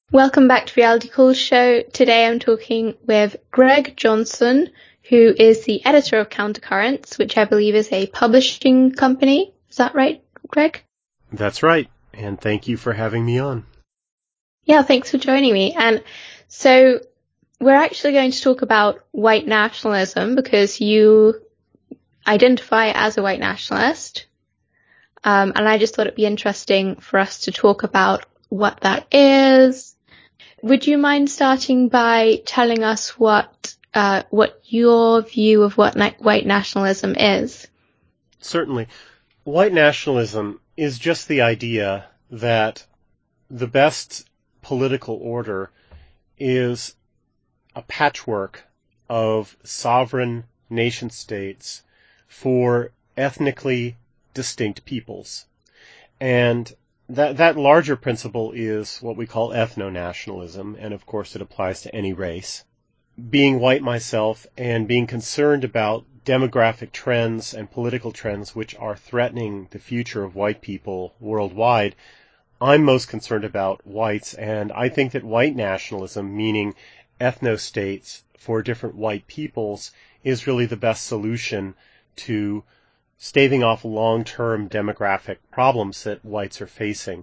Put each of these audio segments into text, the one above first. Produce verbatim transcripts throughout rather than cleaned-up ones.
Welcome back to Reality Calls Show. Today I'm talking with Greg Johnson, who is the editor of Countercurrents, which I believe is a publishing company. Is that right, Greg? That's right, and thank you for having me on. Yeah, thanks for joining me. And so we're actually going to talk about white nationalism because you identify as a white nationalist. Um, and I just thought it'd be interesting for us to talk about what that is. Would you mind starting by telling us what uh, what your view of what na- white nationalism is? Certainly. White nationalism is just the idea that the best political order is a patchwork of sovereign nation states for ethnically distinct peoples. And that that larger principle is what we call ethno-nationalism, and of course it applies to any race. Being white myself and being concerned about demographic trends and political trends which are threatening the future of white people worldwide, I'm most concerned about whites, and I think that white nationalism, meaning ethno-states for different white peoples, is really the best solution to staving off long-term demographic problems that whites are facing.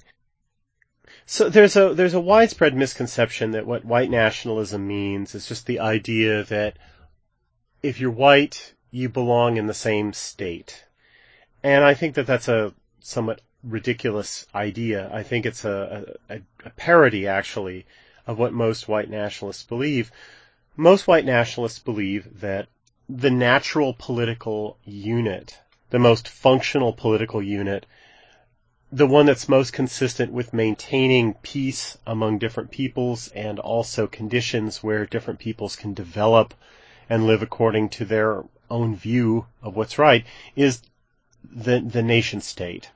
So there's a there's a widespread misconception that what white nationalism means is just the idea that if you're white, you belong in the same state. And I think that that's a somewhat ridiculous idea. I think it's a, a, a parody, actually, of what most white nationalists believe. Most white nationalists believe that the natural political unit, the most functional political unit, the one that's most consistent with maintaining peace among different peoples and also conditions where different peoples can develop and live according to their own view of what's right, is the the nation state.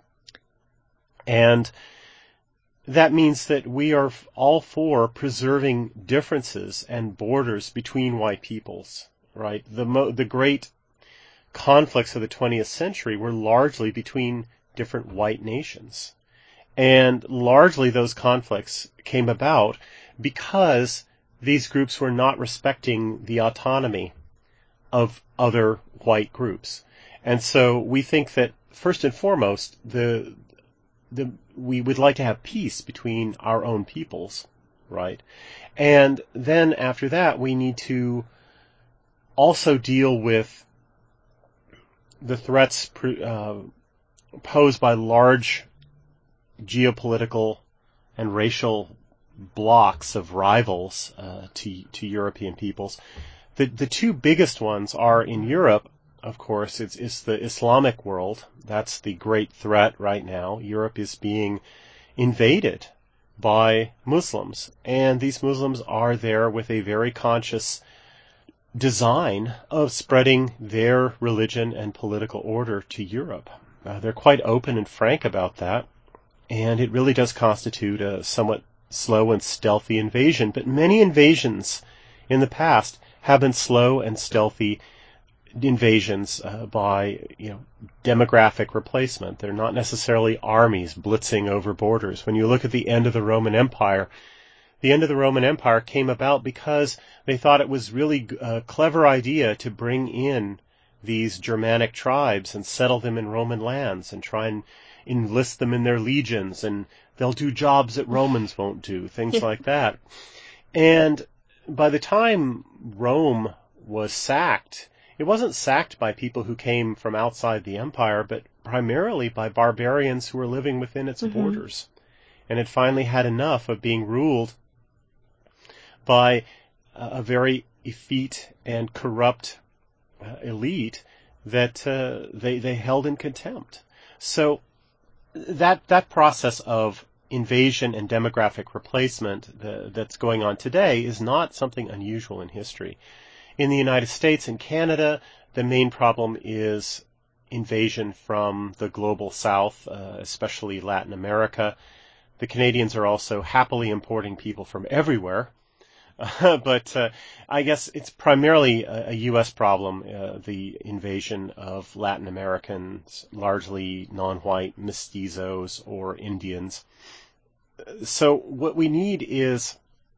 And that means that we are all for preserving differences and borders between white peoples, right? The mo- the great conflicts of the twentieth century were largely between different white nations. And largely those conflicts came about because these groups were not respecting the autonomy of other white groups. And so we think that first and foremost, the the we would like to have peace between our own peoples, right? And then after that, we need to also deal with the threats uh, posed by large geopolitical and racial blocks of rivals uh, to to European peoples. The the two biggest ones are in Europe, of course. It's it's the Islamic world. That's the great threat right now. Europe is being invaded by Muslims, and these Muslims are there with a very conscious design of spreading their religion and political order to Europe. Uh, they're quite open and frank about that. And it really does constitute a somewhat slow and stealthy invasion. But many invasions in the past have been slow and stealthy invasions uh, by, you know, demographic replacement. They're not necessarily armies blitzing over borders. When you look at the end of the Roman Empire, the end of the Roman Empire came about because they thought it was really a clever idea to bring in these Germanic tribes and settle them in Roman lands and try and enlist them in their legions, and they'll do jobs that Romans won't do, things Yeah. like that. And by the time Rome was sacked, it wasn't sacked by people who came from outside the empire, but primarily by barbarians who were living within its Mm-hmm. borders, and had finally had enough of being ruled by a very effete and corrupt uh, elite that uh, they they held in contempt. So that that process of invasion and demographic replacement uh, that's going on today is not something unusual in history. In the United States and Canada, the main problem is invasion from the global south, uh, especially Latin America. The Canadians are also happily importing people from everywhere. Uh, but uh, I guess it's primarily a, a U S problem, uh, the invasion of Latin Americans, largely non-white mestizos or Indians. So what we need is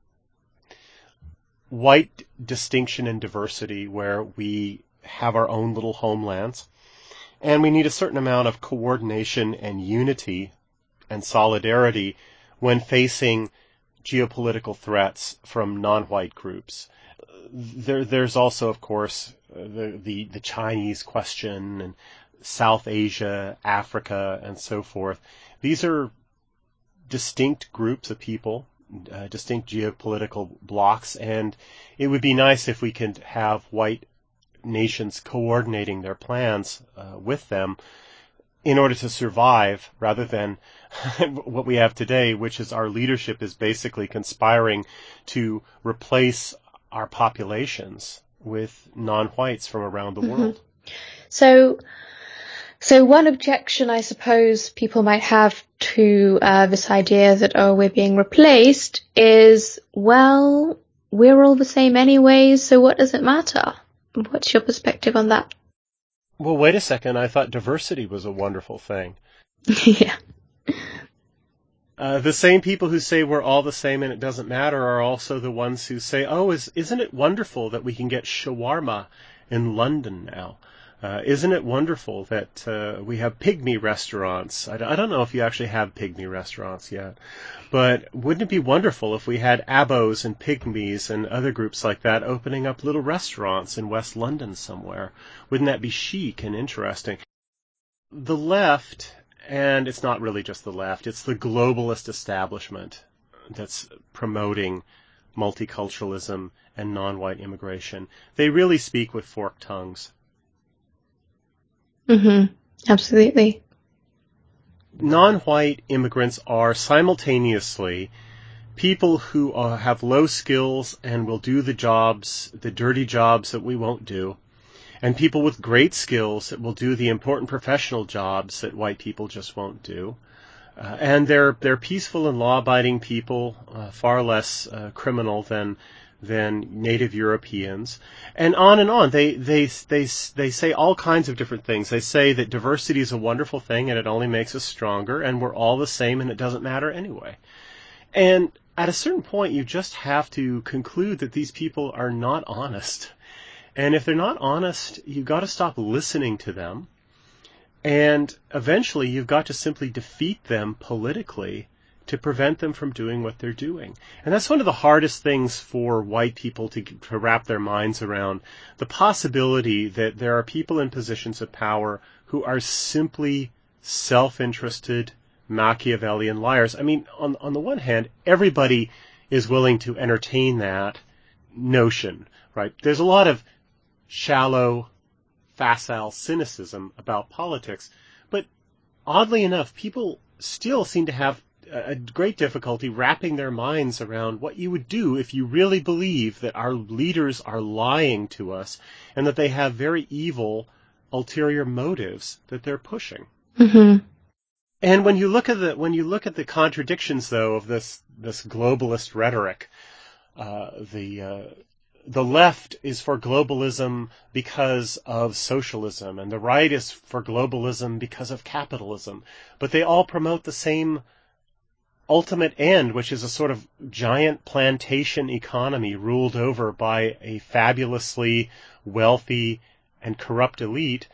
white distinction and diversity where we have our own little homelands, and we need a certain amount of coordination and unity and solidarity when facing geopolitical threats from non-white groups. There, there's also, of course, the, the, the Chinese question and South Asia, Africa, and so forth. These are distinct groups of people, uh, distinct geopolitical blocks, and it would be nice if we could have white nations coordinating their plans uh, with them in order to survive, rather than what we have today, which is our leadership is basically conspiring to replace our populations with non-whites from around the mm-hmm. world. So, so one objection I suppose people might have to uh, this idea that, oh, we're being replaced is, well, we're all the same anyways, so what does it matter? What's your perspective on that? Well, wait a second. I thought diversity was a wonderful thing. Yeah. Uh, the same people who say we're all the same and it doesn't matter are also the ones who say, oh, is, isn't it wonderful that we can get shawarma in London now? Uh, isn't it wonderful that uh, we have pygmy restaurants? I, I don't know if you actually have pygmy restaurants yet, but wouldn't it be wonderful if we had abos and pygmies and other groups like that opening up little restaurants in West London somewhere? Wouldn't that be chic and interesting? The left, and it's not really just the left, it's the globalist establishment that's promoting multiculturalism and non-white immigration. They really speak with forked tongues. Mm-hmm. Absolutely. Non-white immigrants are simultaneously people who uh, have low skills and will do the jobs, the dirty jobs that we won't do, and people with great skills that will do the important professional jobs that white people just won't do. Uh, and they're they're peaceful and law-abiding people, uh, far less uh, criminal than than native Europeans, and on and on. They they they they say all kinds of different things. They say that diversity is a wonderful thing and it only makes us stronger, and we're all the same and it doesn't matter anyway. And at a certain point, you just have to conclude that these people are not honest. And if they're not honest, you've got to stop listening to them. And eventually, you've got to simply defeat them politically to prevent them from doing what they're doing. And that's one of the hardest things for white people to, to wrap their minds around, the possibility that there are people in positions of power who are simply self-interested, Machiavellian liars. I mean, on, on the one hand, everybody is willing to entertain that notion, right? There's a lot of shallow, facile cynicism about politics, but oddly enough, people still seem to have a great difficulty wrapping their minds around what you would do if you really believe that our leaders are lying to us and that they have very evil ulterior motives that they're pushing. Mm-hmm. And when you look at the when you look at the contradictions, though, of this this globalist rhetoric, uh, the uh, the left is for globalism because of socialism, and the right is for globalism because of capitalism, but they all promote the same ultimate end, which is a sort of giant plantation economy ruled over by a fabulously wealthy and corrupt elite.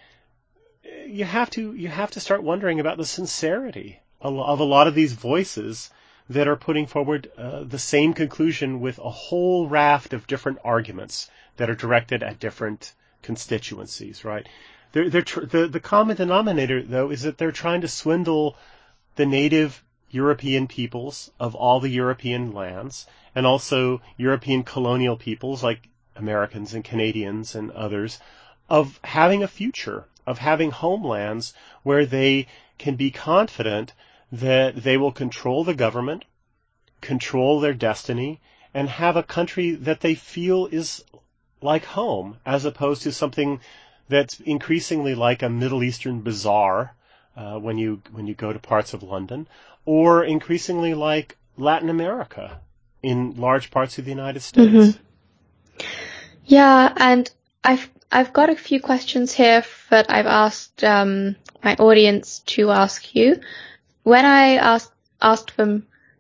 You have to you have to start wondering about the sincerity of a lot of these voices that are putting forward uh, the same conclusion with a whole raft of different arguments that are directed at different constituencies, right? They're, they're tr- the, the common denominator, though, is that they're trying to swindle the native European peoples of all the European lands, and also European colonial peoples like Americans and Canadians and others, of having a future, of having homelands where they can be confident that they will control the government, control their destiny, and have a country that they feel is like home, as opposed to something that's increasingly like a Middle Eastern bazaar uh, when you when you go to parts of London, or increasingly like Latin America in large parts of the United States. Mm-hmm. Yeah, and I've I've got a few questions here that I've asked um, my audience to ask you. When I asked asked them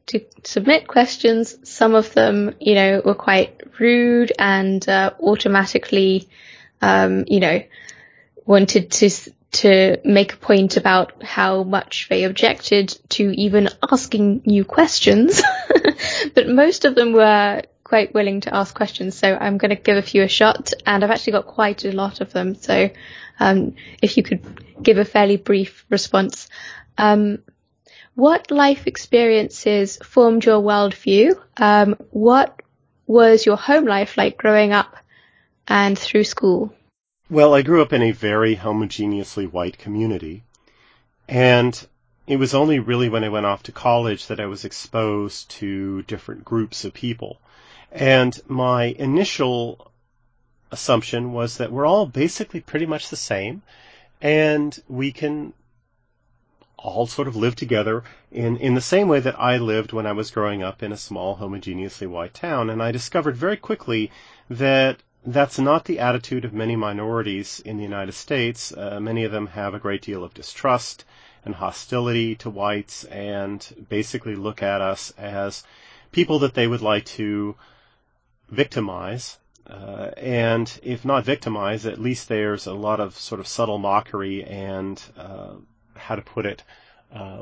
to submit questions. Some of them, you know, were quite rude and uh, automatically, um, you know, wanted to to make a point about how much they objected to even asking you questions. But most of them were quite willing to ask questions, so I'm going to give a few a shot, and I've actually got quite a lot of them. So um, if you could give a fairly brief response. Um, what life experiences formed your worldview? Um, what was your home life like growing up and through school? Well, I grew up in a very homogeneously white community, and it was only really when I went off to college that I was exposed to different groups of people. And my initial assumption was that we're all basically pretty much the same, and we can all sort of live together in, in the same way that I lived when I was growing up in a small homogeneously white town. And I discovered very quickly that that's not the attitude of many minorities in the United States. Uh, many of them have a great deal of distrust and hostility to whites and basically look at us as people that they would like to victimize. Uh, and if not victimize, at least there's a lot of sort of subtle mockery and, uh, how to put it, uh,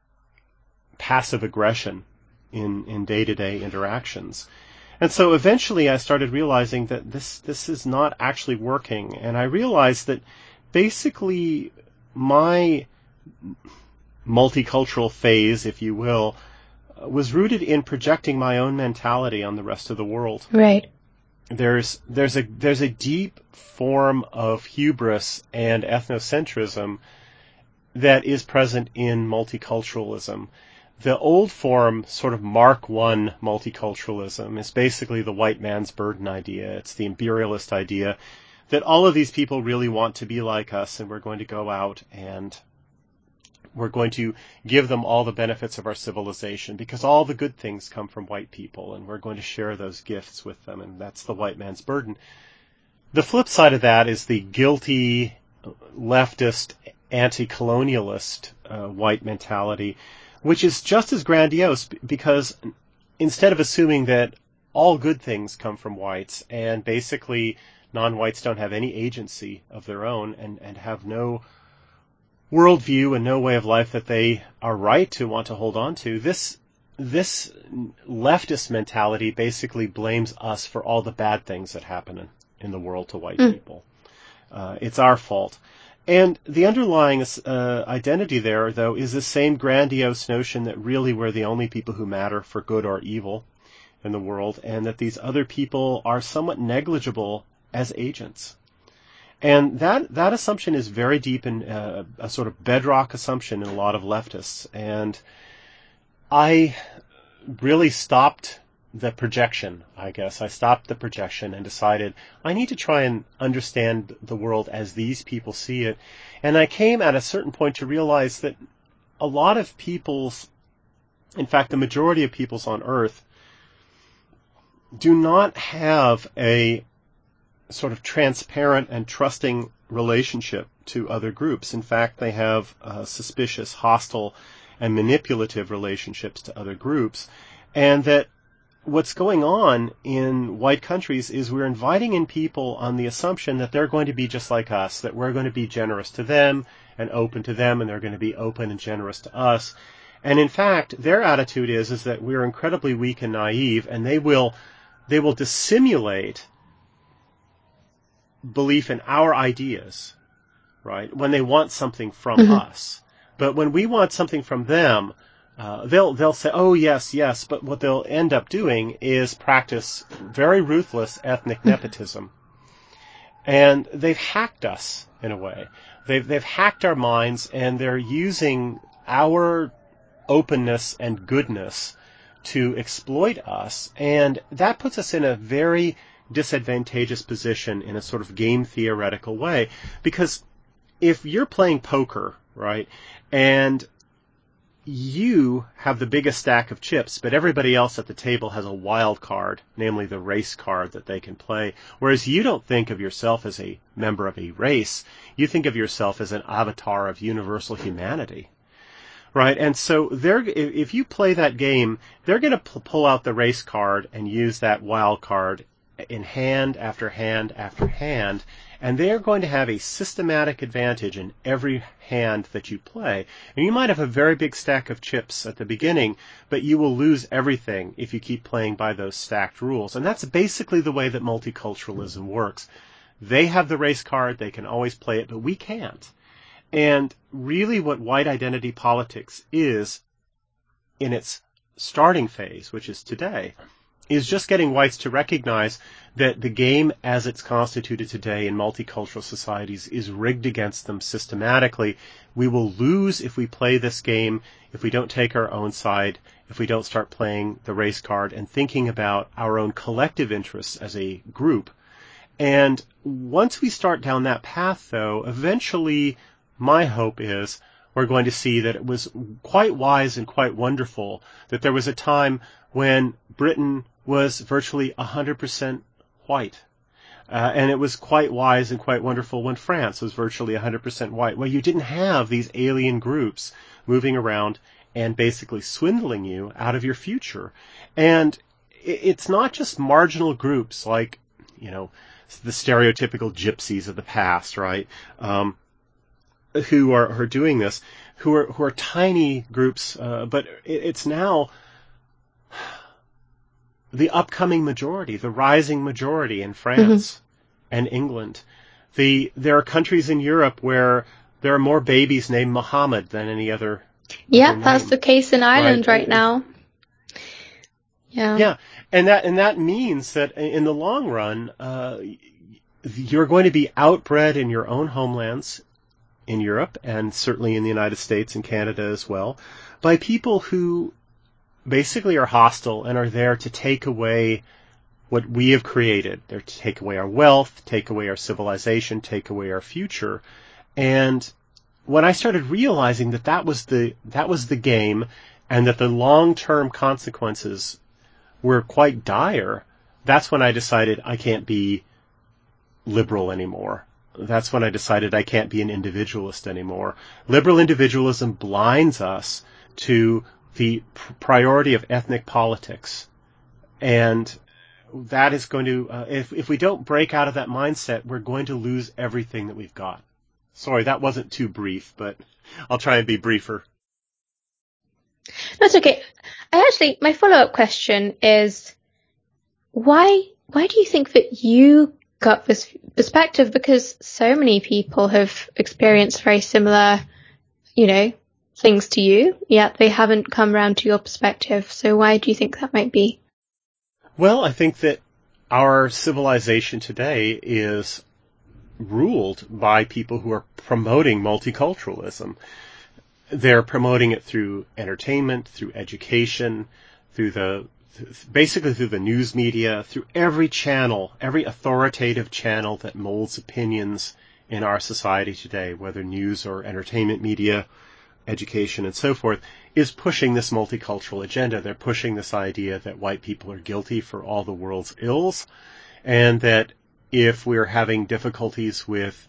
passive aggression in, in day-to-day interactions. And so eventually I started realizing that this, this is not actually working. And I realized that basically my multicultural phase, if you will, was rooted in projecting my own mentality on the rest of the world. Right. There's, there's a, there's a deep form of hubris and ethnocentrism that is present in multiculturalism. The old form, sort of Mark One multiculturalism, is basically the white man's burden idea. It's the imperialist idea that all of these people really want to be like us, and we're going to go out and we're going to give them all the benefits of our civilization because all the good things come from white people, and we're going to share those gifts with them, and that's the white man's burden. The flip side of that is the guilty, leftist, anti-colonialist uh, white mentality, which is just as grandiose because instead of assuming that all good things come from whites and basically non-whites don't have any agency of their own and, and have no worldview and no way of life that they are right to want to hold on to, this this leftist mentality basically blames us for all the bad things that happen in, in the world to white mm. people. Uh, it's our fault. And the underlying uh, identity there, though, is the same grandiose notion that really we're the only people who matter for good or evil in the world, and that these other people are somewhat negligible as agents. And that that assumption is very deep in uh, a sort of bedrock assumption in a lot of leftists. And I really stopped the projection, I guess. I stopped the projection and decided I need to try and understand the world as these people see it. And I came at a certain point to realize that a lot of people's, in fact, the majority of peoples on Earth do not have a sort of transparent and trusting relationship to other groups. In fact, they have uh, suspicious, hostile, and manipulative relationships to other groups. And that what's going on in white countries is we're inviting in people on the assumption that they're going to be just like us, that we're going to be generous to them and open to them, and they're going to be open and generous to us. And in fact, their attitude is, is that we're incredibly weak and naive, and they will, they will dissimulate belief in our ideas, right, when they want something from mm-hmm. us. But when we want something from them, uh, they'll they'll say, oh, yes, yes, but what they'll end up doing is practice very ruthless ethnic nepotism. And they've hacked us, in a way. They've, they've hacked our minds, and they're using our openness and goodness to exploit us, and that puts us in a very disadvantageous position in a sort of game theoretical way. Because if you're playing poker, right, and you have the biggest stack of chips, but everybody else at the table has a wild card, namely the race card that they can play, whereas you don't think of yourself as a member of a race, you think of yourself as an avatar of universal humanity. right? And so they're, if you play that game, they're going to pull out the race card and use that wild card in hand after hand after hand, and they're going to have a systematic advantage in every hand that you play. And you might have a very big stack of chips at the beginning, but you will lose everything if you keep playing by those stacked rules. And that's basically the way that multiculturalism works. They have the race card, they can always play it, but we can't. And really what white identity politics is, in its starting phase, which is today, is just getting whites to recognize that the game as it's constituted today in multicultural societies is rigged against them systematically. We will lose if we play this game, if we don't take our own side, if we don't start playing the race card and thinking about our own collective interests as a group. And once we start down that path, though, eventually my hope is we're going to see that it was quite wise and quite wonderful that there was a time when Britain was virtually one hundred percent white. Uh, and it was quite wise and quite wonderful when France was virtually one hundred percent white, where you didn't have these alien groups moving around and basically swindling you out of your future. And it's not just marginal groups like, you know, the stereotypical gypsies of the past, right, um, who are, are doing this, who are, who are tiny groups, uh, but it, it's now the upcoming majority, the rising majority in France mm-hmm. and England. The there are countries in Europe where there are more babies named Muhammad than any other. Yeah, other that's name, the case in Ireland right, right now. Yeah. Yeah, and that and that means that in the long run, uh, you're going to be outbred in your own homelands in Europe and certainly in the United States and Canada as well by people who basically are hostile and are there to take away what we have created. They're to take away our wealth, take away our civilization, take away our future. And when I started realizing that that was the that was the game and that the long-term consequences were quite dire, that's when I decided I can't be liberal anymore. That's when I decided I can't be an individualist anymore. Liberal individualism blinds us to the priority of ethnic politics. And that is going to, uh, if, if we don't break out of that mindset, we're going to lose everything that we've got. Sorry, that wasn't too brief, but I'll try and be briefer. That's okay. I actually, my follow-up question is, why, why do you think that you got this perspective? Because so many people have experienced very similar, you know, things to you, yet they haven't come around to your perspective. So why do you think that might be? Well, I think that our civilization today is ruled by people who are promoting multiculturalism. They're promoting it through entertainment, through education, through the basically through the news media, through every channel, every authoritative channel that molds opinions in our society today, whether news or entertainment media, education, and so forth, is pushing this multicultural agenda. They're pushing this idea that white people are guilty for all the world's ills, and that if we're having difficulties with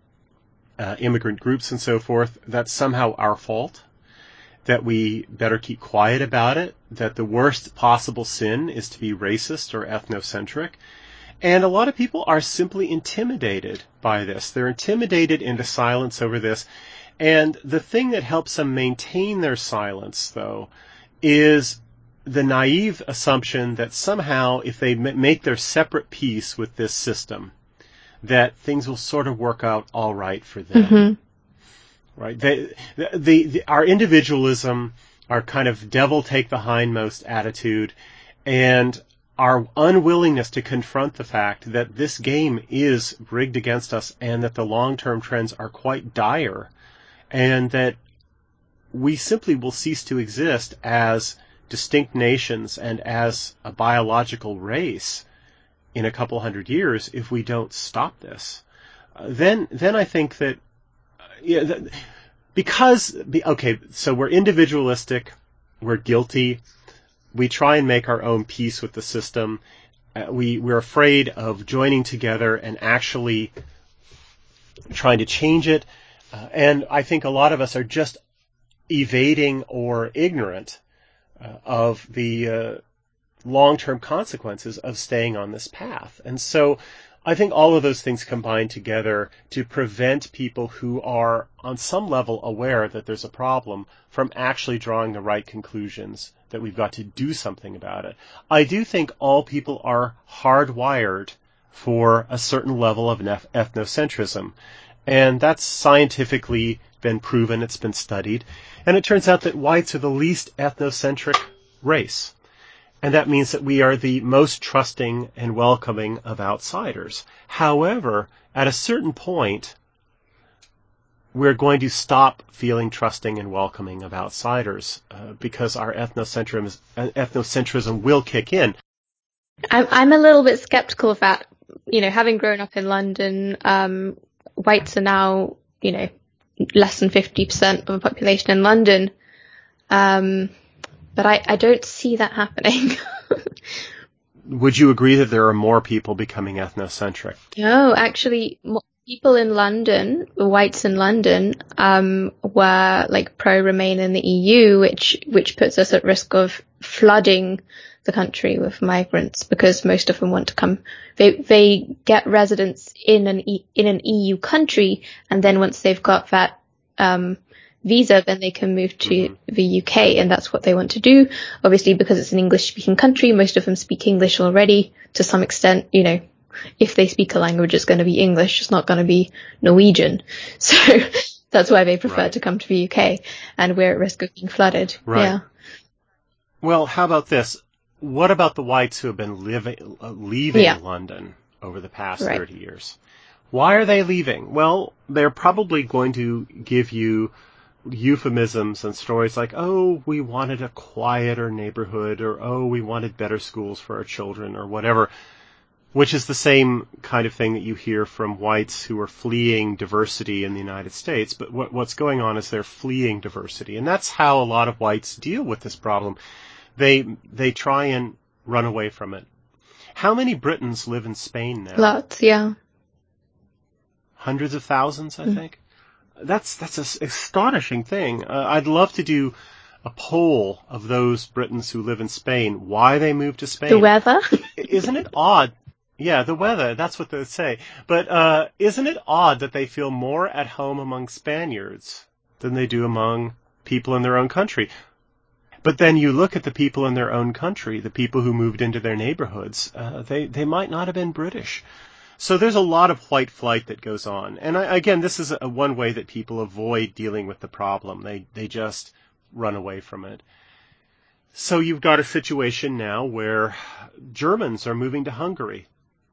uh, immigrant groups and so forth, that's somehow our fault, that we better keep quiet about it, that the worst possible sin is to be racist or ethnocentric. And a lot of people are simply intimidated by this. They're intimidated into silence over this. And the thing that helps them maintain their silence, though, is the naive assumption that somehow if they m- make their separate peace with this system, that things will sort of work out all right for them. Mm-hmm. Right? They, the, the, the, our individualism, our kind of devil take the hindmost attitude, and our unwillingness to confront the fact that this game is rigged against us and that the long-term trends are quite dire, and that we simply will cease to exist as distinct nations and as a biological race in a couple hundred years if we don't stop this. Uh, then, then I think that, uh, yeah, that because, be, okay, so we're individualistic, we're guilty, we try and make our own peace with the system, uh, we, we're afraid of joining together and actually trying to change it, uh, and I think a lot of us are just evading or ignorant uh, of the uh, long-term consequences of staying on this path. And so I think all of those things combine together to prevent people who are on some level aware that there's a problem from actually drawing the right conclusions that we've got to do something about it. I do think all people are hardwired for a certain level of ethnocentrism, and that's scientifically been proven, it's been studied, and it turns out that whites are the least ethnocentric race. And that means that we are the most trusting and welcoming of outsiders. However, at a certain point, we're going to stop feeling trusting and welcoming of outsiders uh, because our ethnocentrism, ethnocentrism will kick in. I'm, I'm a little bit skeptical of that. You know, having grown up in London, um, whites are now, you know, less than fifty percent of the population in London. Um, But I, I don't see that happening. Would you agree that there are more people becoming ethnocentric? No, actually, people in London, whites in London, um, were like pro-Remain in the E U, which which puts us at risk of flooding the country with migrants because most of them want to come. They they get residence in an e, in an E U country, and then once they've got that um visa, then they can move to mm-hmm. the U K, and that's what they want to do. Obviously, because it's an English-speaking country, most of them speak English already to some extent. You know, if they speak a language, it's going to be English. It's not going to be Norwegian. So that's why they prefer right. to come to the U K, and we're at risk of being flooded. Right. Yeah. Well, how about this? What about the whites who have been living, uh, leaving yeah. London over the past right. thirty years? Why are they leaving? Well, they're probably going to give you euphemisms and stories like, oh, we wanted a quieter neighborhood, or oh, we wanted better schools for our children, or whatever, which is the same kind of thing that you hear from whites who are fleeing diversity in the United States. But what, what's going on is they're fleeing diversity, and that's how a lot of whites deal with this problem. They they try and run away from it. How many Britons live in Spain now? Lots, yeah. Hundreds of thousands, I mm. think. That's that's an astonishing thing. Uh, I'd love to do a poll of those Britons who live in Spain, why they moved to Spain. The weather? Isn't it odd? Yeah, the weather, that's what they say. But uh, isn't it odd that they feel more at home among Spaniards than they do among people in their own country? But then you look at the people in their own country, the people who moved into their neighborhoods, uh, they, they might not have been British. So there's a lot of white flight that goes on. And I, again, this is a, one way that people avoid dealing with the problem. They they just run away from it. So you've got a situation now where Germans are moving to Hungary.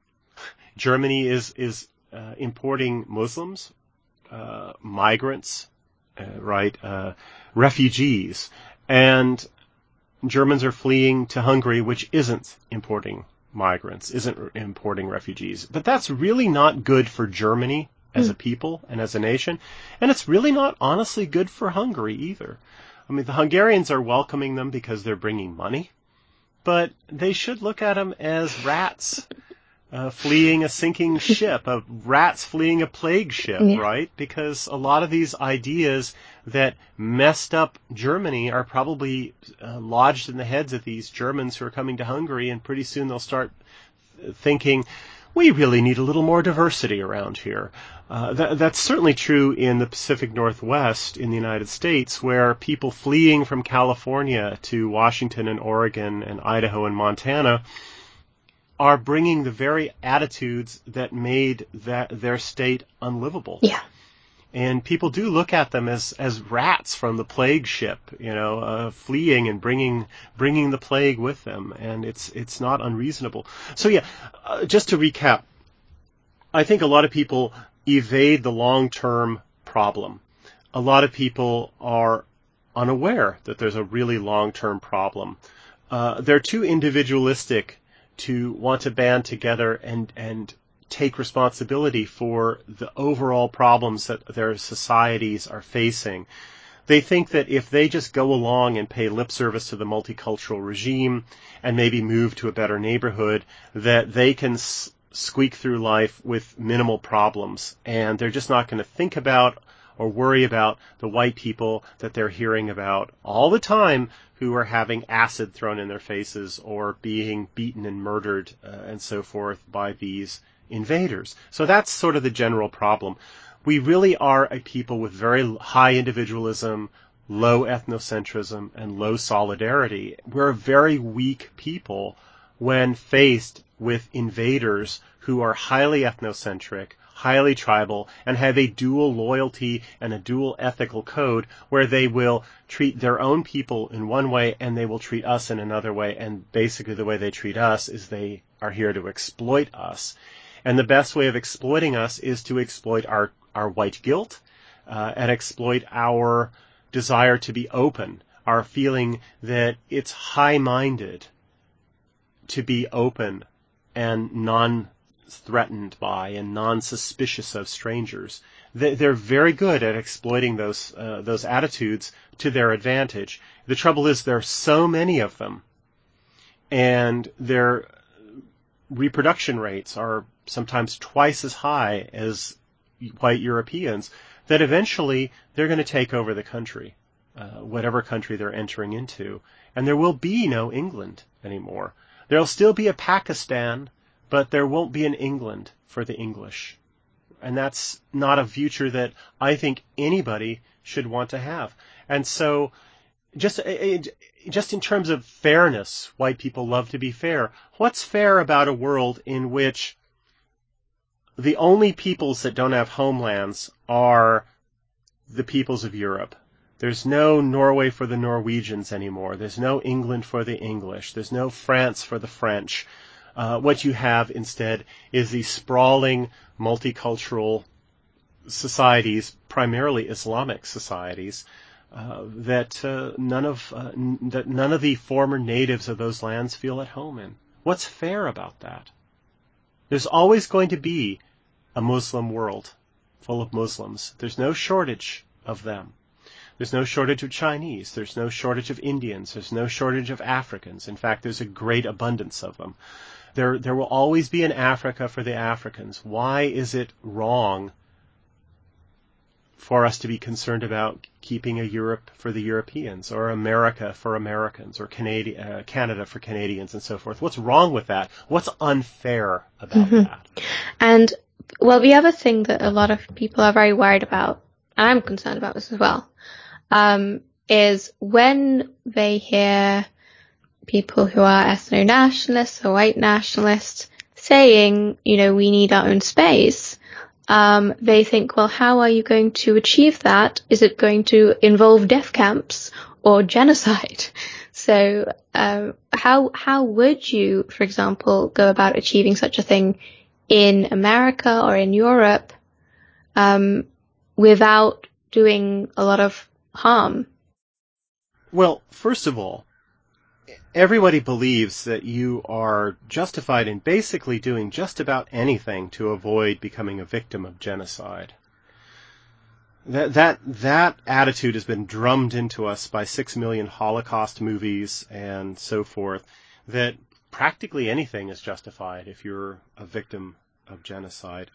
Germany is, is uh, importing Muslims, uh, migrants, uh, right, uh, refugees. And Germans are fleeing to Hungary, which isn't importing migrants, isn't importing refugees. But that's really not good for Germany as mm. a people and as a nation. And it's really not honestly good for Hungary either. I mean, the Hungarians are welcoming them because they're bringing money, but they should look at them as rats uh, fleeing a sinking ship, of rats fleeing a plague ship, yeah. right? Because a lot of these ideas that messed up Germany are probably uh, lodged in the heads of these Germans who are coming to Hungary, and pretty soon they'll start thinking, we really need a little more diversity around here. Uh, that, that's certainly true in the Pacific Northwest in the United States, where people fleeing from California to Washington and Oregon and Idaho and Montana are bringing the very attitudes that made that their state unlivable. Yeah. And people do look at them as, as rats from the plague ship, you know, uh, fleeing and bringing bringing the plague with them, and it's it's not unreasonable. So yeah, uh, just to recap, I think a lot of people evade the long-term problem. A lot of people are unaware that there's a really long-term problem. Uh, they're too individualistic to want to band together and and take responsibility for the overall problems that their societies are facing. They think that if they just go along and pay lip service to the multicultural regime and maybe move to a better neighborhood, that they can s- squeak through life with minimal problems, and they're just not going to think about or worry about the white people that they're hearing about all the time who are having acid thrown in their faces or being beaten and murdered uh, and so forth by these invaders. So that's sort of the general problem. We really are a people with very high individualism, low ethnocentrism, and low solidarity. We're a very weak people when faced with invaders who are highly ethnocentric, highly tribal, and have a dual loyalty and a dual ethical code where they will treat their own people in one way and they will treat us in another way, and basically the way they treat us is they are here to exploit us. And the best way of exploiting us is to exploit our, our white guilt uh, and exploit our desire to be open, our feeling that it's high-minded to be open and non-threatened by and non-suspicious of strangers. They're very good at exploiting those uh, those attitudes to their advantage. The trouble is there are so many of them, and their reproduction rates are sometimes twice as high as white Europeans, that eventually they're going to take over the country, uh, whatever country they're entering into, and there will be no England anymore. There'll still be a Pakistan, but there won't be an England for the English. And that's not a future that I think anybody should want to have. And so just just in terms of fairness, white people love to be fair. What's fair about a world in which the only peoples that don't have homelands are the peoples of Europe? There's no Norway for the Norwegians anymore. There's no England for the English. There's no France for the French. Uh, what you have instead is these sprawling, multicultural societies, primarily Islamic societies, uh, that uh, none of uh, n- that none of the former natives of those lands feel at home in. What's fair about that? There's always going to be a Muslim world full of Muslims. There's no shortage of them. There's no shortage of Chinese. There's no shortage of Indians. There's no shortage of Africans. In fact, there's a great abundance of them. There, there will always be an Africa for the Africans. Why is it wrong for us to be concerned about keeping a Europe for the Europeans, or America for Americans, or Canada, uh, Canada for Canadians, and so forth? What's wrong with that? What's unfair about mm-hmm. that? And, well, the other thing that a lot of people are very worried about, and I'm concerned about this as well, um, is when they hear people who are ethno-nationalists or white nationalists saying, you know, we need our own space, um, they think, well, how are you going to achieve that? Is it going to involve death camps or genocide? So, um, how, how would you, for example, go about achieving such a thing in America or in Europe, um, without doing a lot of harm? Well, first of all, everybody believes that you are justified in basically doing just about anything to avoid becoming a victim of genocide. That that that attitude has been drummed into us by six million Holocaust movies and so forth, that practically anything is justified if you're a victim of genocide.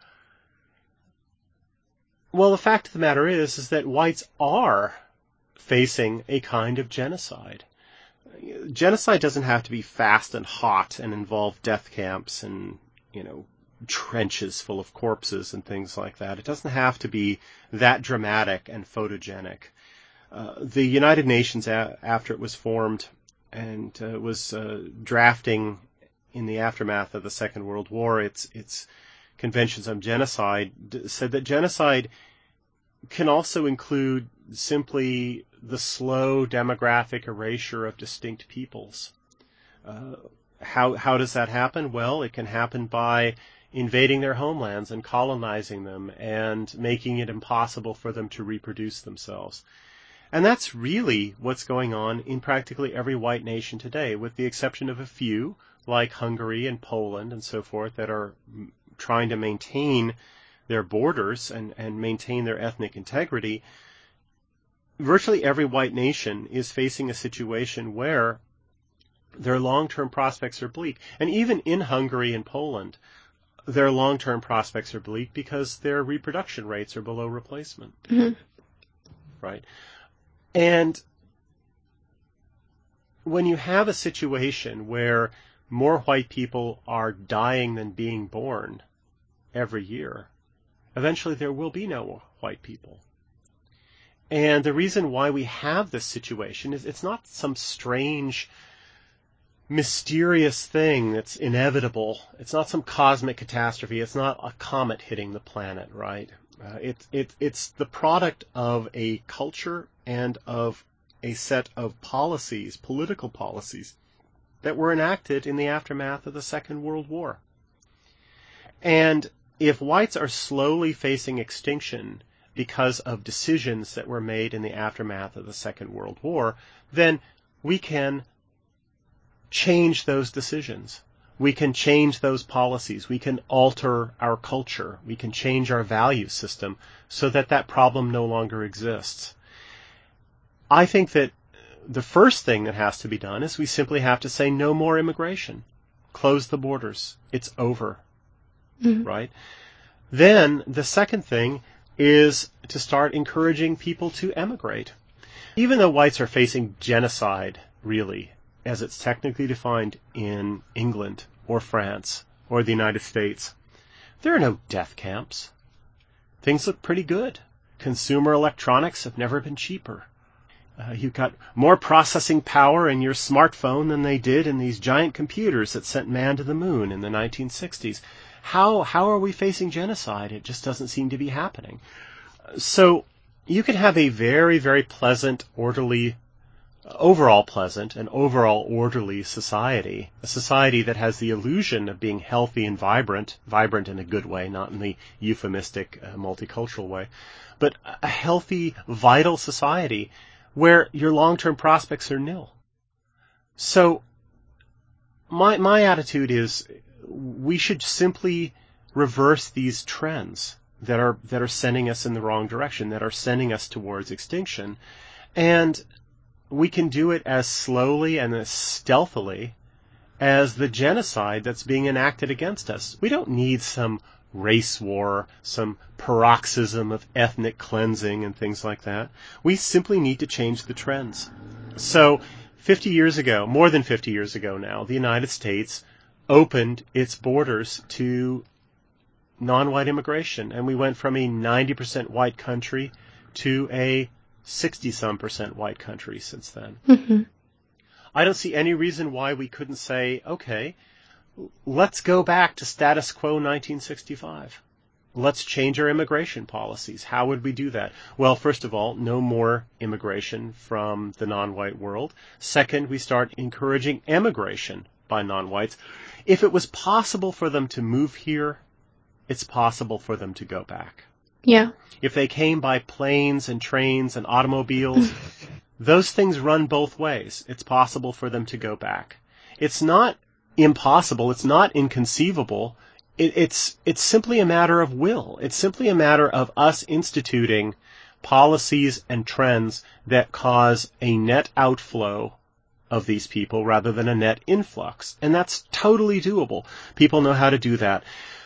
Well, the fact of the matter is, is that whites are facing a kind of genocide. Genocide doesn't have to be fast and hot and involve death camps and, you know, trenches full of corpses and things like that. It doesn't have to be that dramatic and photogenic. Uh, the United Nations, a- after it was formed and uh, was uh, drafting in the aftermath of the Second World War, its its conventions on genocide, d- said that genocide can also include simply the slow demographic erasure of distinct peoples. Uh, how how does that happen? Well, it can happen by invading their homelands and colonizing them and making it impossible for them to reproduce themselves. And that's really what's going on in practically every white nation today, with the exception of a few, like Hungary and Poland and so forth, that are trying to maintain their borders and, and maintain their ethnic integrity. Virtually every white nation is facing a situation where their long-term prospects are bleak. And even in Hungary and Poland, their long-term prospects are bleak because their reproduction rates are below replacement. Mm-hmm. right? And when you have a situation where more white people are dying than being born every year, eventually there will be no white people. And the reason why we have this situation is it's not some strange, mysterious thing that's inevitable. It's not some cosmic catastrophe. It's not a comet hitting the planet, right? Uh, it, it, it's the product of a culture and of a set of policies, political policies, that were enacted in the aftermath of the Second World War. And if whites are slowly facing extinction because of decisions that were made in the aftermath of the Second World War, then we can change those decisions. We can change those policies. We can alter our culture. We can change our value system so that that problem no longer exists. I think that the first thing that has to be done is we simply have to say no more immigration. Close the borders. It's over. Mm-hmm. Right? Then the second thing is to start encouraging people to emigrate. Even though whites are facing genocide, really, as it's technically defined in England or France or the United States, there are no death camps. Things look pretty good. Consumer electronics have never been cheaper. Uh, you've got more processing power in your smartphone than they did in these giant computers that sent man to the moon in the nineteen sixties. How how are we facing genocide? It just doesn't seem to be happening. So you can have a very, very pleasant, orderly, overall pleasant and overall orderly society, a society that has the illusion of being healthy and vibrant, vibrant in a good way, not in the euphemistic uh, multicultural way, but a healthy, vital society where your long-term prospects are nil. So my my attitude is we should simply reverse these trends that are that are sending us in the wrong direction, that are sending us towards extinction. And we can do it as slowly and as stealthily as the genocide that's being enacted against us. We don't need some race war, some paroxysm of ethnic cleansing and things like that. We simply need to change the trends. So fifty years ago, more than fifty years ago now, the United States opened its borders to non-white immigration, and we went from a ninety percent white country to a sixty-some percent white country since then. Mm-hmm. I don't see any reason why we couldn't say, okay, let's go back to status quo nineteen sixty-five. Let's change our immigration policies. How would we do that? Well, first of all, no more immigration from the non-white world. Second, we start encouraging emigration by non-whites. If it was possible for them to move here, it's possible for them to go back. Yeah. If they came by planes and trains and automobiles, those things run both ways. It's possible for them to go back. It's not impossible. It's not inconceivable. It, it's it's simply a matter of will. It's simply a matter of us instituting policies and trends that cause a net outflow of these people rather than a net influx. And that's totally doable. People know how to do that.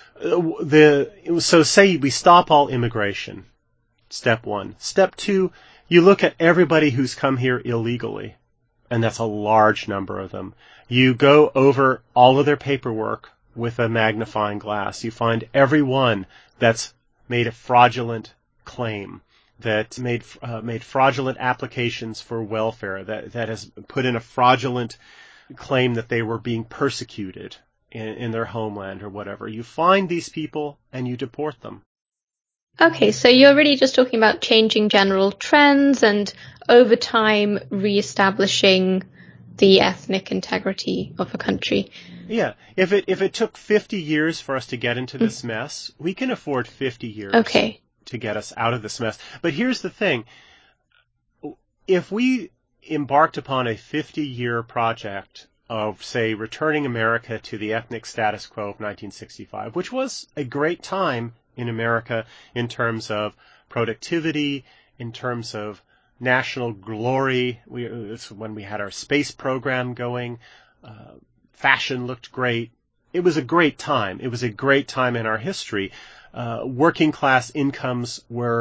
The so say we stop all immigration. Step one. Step two, you look at everybody who's come here illegally, and that's a large number of them. You go over all of their paperwork with a magnifying glass. You find every one that's made a fraudulent claim, that made uh, made fraudulent applications for welfare, that that has put in a fraudulent claim that they were being persecuted in, in their homeland or whatever. You find these people and you deport them. Okay, so you're really just talking about changing general trends and over time reestablishing the ethnic integrity of a country. Yeah, if it if it took fifty years for us to get into this mm. mess, we can afford fifty years okay. to get us out of this mess. But here's the thing. If we embarked upon a fifty-year project of, say, returning America to the ethnic status quo of nineteen sixty-five, which was a great time in America in terms of productivity, in terms of national glory. We, it's when we had our space program going. Uh, fashion looked great. It was a great time. It was a great time in our history. Uh, working class incomes were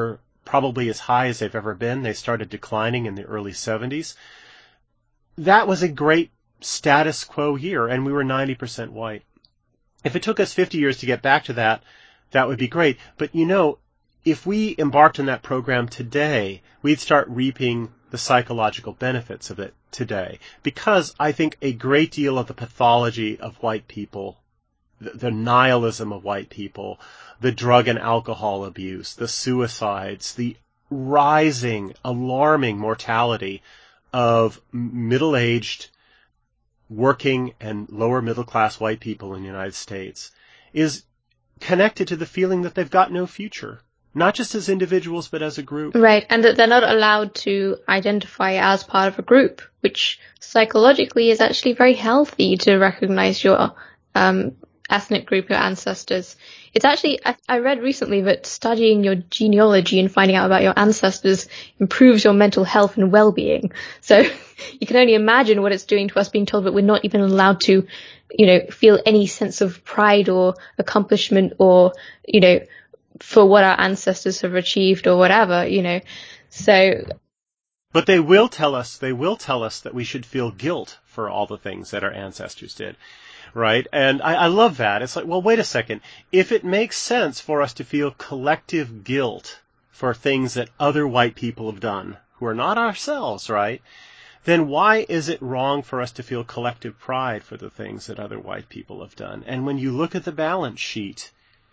probably as high as they've ever been. They started declining in the early seventies. That was a great status quo year, and we were ninety percent white. If it took us fifty years to get back to that, that would be great. But you know, if we embarked on that program today, we'd start reaping the psychological benefits of it today. Because I think a great deal of the pathology of white people, the, the nihilism of white people, the drug and alcohol abuse, the suicides, the rising, alarming mortality of middle-aged, working and lower middle-class white people in the United States is connected to the feeling that they've got no future. Not just as individuals, but as a group. Right, and that they're not allowed to identify as part of a group, which psychologically is actually very healthy to recognize your um, ethnic group, your ancestors. It's actually, I, I read recently that studying your genealogy and finding out about your ancestors improves your mental health and well-being. So you can only imagine what it's doing to us being told that we're not even allowed to, you know, feel any sense of pride or accomplishment or, you know, for what our ancestors have achieved or whatever, you know. So. But they will tell us, they will tell us that we should feel guilt for all the things that our ancestors did. Right? And I, I love that. It's like, well, wait a second. If it makes sense for us to feel collective guilt for things that other white people have done, who are not ourselves, right? Then why is it wrong for us to feel collective pride for the things that other white people have done? And when you look at the balance sheet,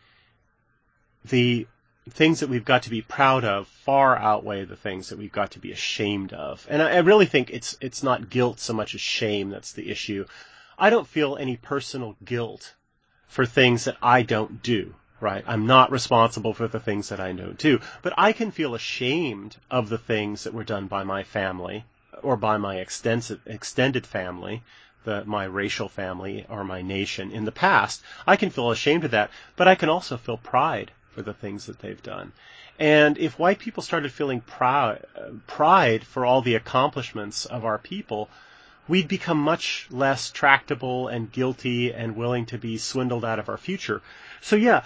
the things that we've got to be proud of far outweigh the things that we've got to be ashamed of. And I, I really think it's it's not guilt so much as shame that's the issue. I don't feel any personal guilt for things that I don't do, right? I'm not responsible for the things that I don't do. But I can feel ashamed of the things that were done by my family or by my extensive, extended family, the, my racial family or my nation in the past. I can feel ashamed of that, but I can also feel pride for the things that they've done. And if white people started feeling proud, uh, pride for all the accomplishments of our people, we'd become much less tractable and guilty and willing to be swindled out of our future. So yeah,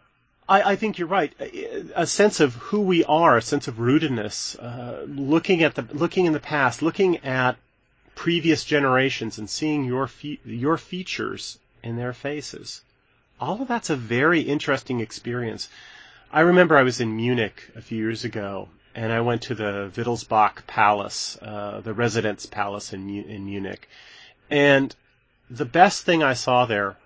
I, I think you're right. A sense of who we are, a sense of rootedness, uh, looking at the, looking in the past, looking at previous generations and seeing your fe- your features in their faces. All of that's a very interesting experience. I remember I was in Munich a few years ago, and I went to the Wittelsbach Palace, uh, the residence palace in, in Munich. And the best thing I saw there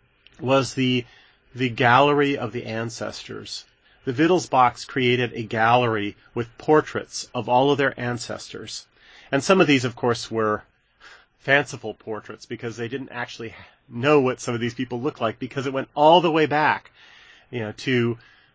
was the the gallery of the ancestors. The Wittelsbachs created a gallery with portraits of all of their ancestors. And some of these, of course, were fanciful portraits because they didn't actually know what some of these people looked like because it went all the way back, you know, to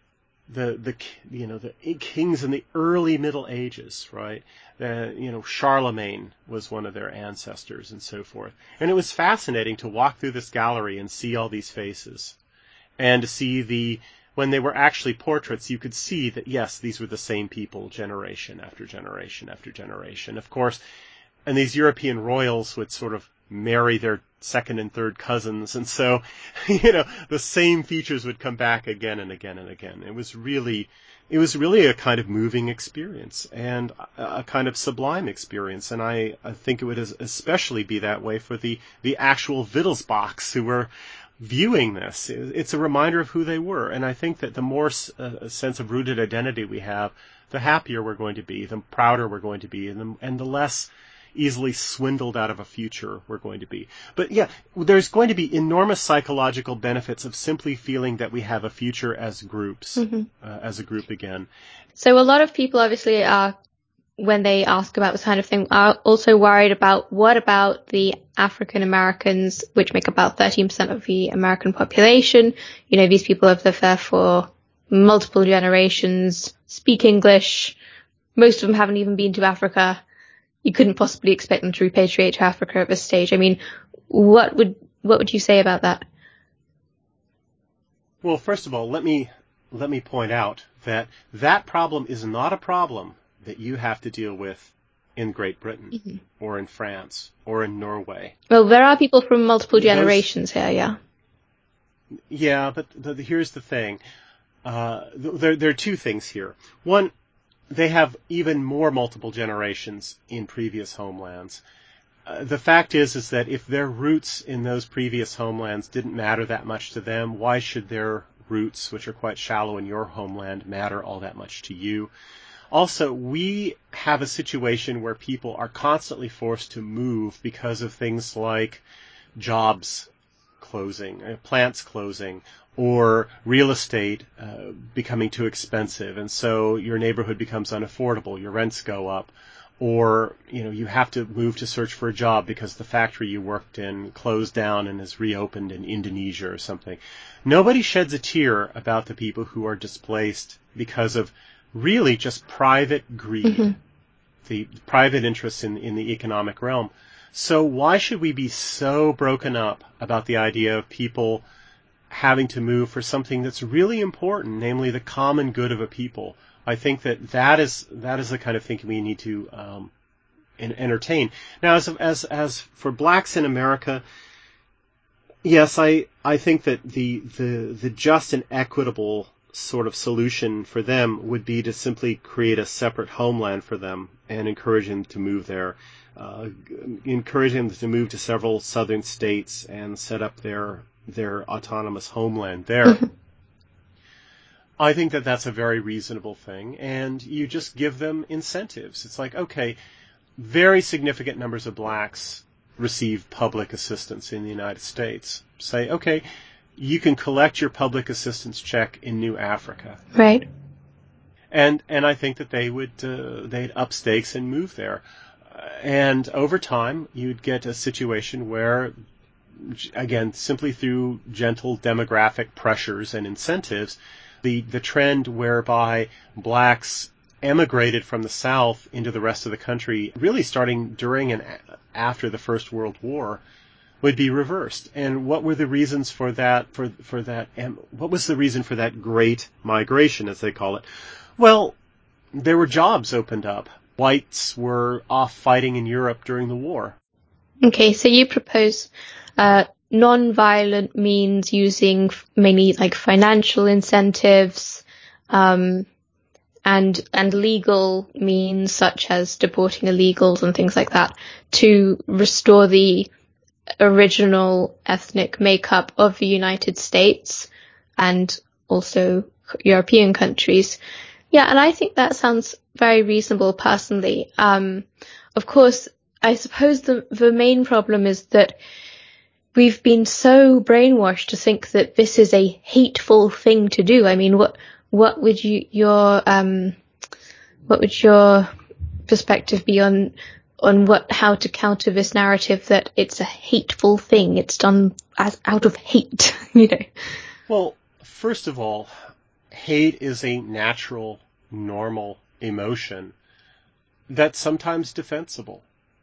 the the you know the kings in the early Middle Ages, right? Uh, you know, Charlemagne was one of their ancestors and so forth. And it was fascinating to walk through this gallery and see all these faces, and to see the when they were actually portraits, you could see that yes, these were the same people, generation after generation after generation. Of course, and these European royals would sort of marry their second and third cousins, and so, you know, the same features would come back again and again and again. It was really, it was really a kind of moving experience and a kind of sublime experience, and I, I think it would especially be that way for the, the actual Wittelsbachs who were viewing this. It's a reminder of who they were, and I think that the more uh, sense of rooted identity we have, the happier we're going to be, the prouder we're going to be, and the, and the less easily swindled out of a future we're going to be. But yeah, there's going to be enormous psychological benefits of simply feeling that we have a future as groups, mm-hmm. uh, as a group again. So a lot of people obviously are, when they ask about this kind of thing, are also worried about what about the African Americans, which make about thirteen percent of the American population. You know, these people have lived there for multiple generations, speak English. Most of them haven't even been to Africa. You couldn't possibly expect them to repatriate to Africa at this stage. I mean, what would what would you say about that? Well, first of all, let me let me point out that that problem is not a problem that you have to deal with in Great Britain mm-hmm. or in France or in Norway. Well, there are people from multiple generations Those, here, yeah. Yeah, but the, the, here's the thing. Uh, there, there are two things here. One, they have even more multiple generations in previous homelands. Uh, the fact is, is that if their roots in those previous homelands didn't matter that much to them, why should their roots, which are quite shallow in your homeland, matter all that much to you? Also, we have a situation where people are constantly forced to move because of things like jobs closing, uh, plants closing, or real estate uh, becoming too expensive, and so your neighborhood becomes unaffordable, your rents go up, or you know you have to move to search for a job because the factory you worked in closed down and is reopened in Indonesia or something. Nobody sheds a tear about the people who are displaced because of really just private greed, mm-hmm. the private interests in, in the economic realm. So why should we be so broken up about the idea of people having to move for something that's really important, namely the common good of a people? I think that that is that is the kind of thinking we need to um, in, entertain. Now, as as as for blacks in America, yes, I I think that the the the just and equitable sort of solution for them would be to simply create a separate homeland for them and encourage them to move there, uh, encourage them to move to several southern states and set up their their autonomous homeland there. I think that that's a very reasonable thing, and you just give them incentives. It's like, okay, very significant numbers of blacks receive public assistance in the United States. Say, okay, you can collect your public assistance check in New Africa. Right. And and I think that they would uh, they'd up stakes and move there. Uh, and over time, you'd get a situation where, again, simply through gentle demographic pressures and incentives, the the trend whereby blacks emigrated from the South into the rest of the country, really starting during and after the First World War, would be reversed. And what were the reasons for that? For for that? What was the reason for that great migration, as they call it? Well, there were jobs opened up. Whites were off fighting in Europe during the war. Okay, so you propose uh, non-violent means using mainly like financial incentives, um, and and legal means such as deporting illegals and things like that to restore the original ethnic makeup of the United States and also European countries. Yeah, and I think that sounds very reasonable personally. Um, of course, I suppose the the main problem is that we've been so brainwashed to think that this is a hateful thing to do. I mean, what what would you your um what would your perspective be on on what how to counter this narrative that it's a hateful thing, it's done as out of hate, you know? Well, first of all, hate is a natural, normal emotion that's sometimes defensible.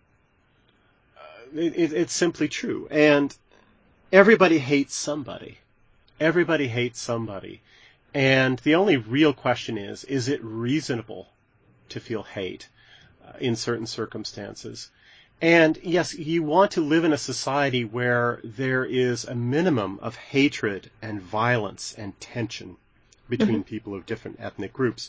Uh, it, it, it's simply true. And everybody hates somebody. Everybody hates somebody. And the only real question is, is it reasonable to feel hate uh, in certain circumstances? And yes, you want to live in a society where there is a minimum of hatred and violence and tension between mm-hmm. people of different ethnic groups.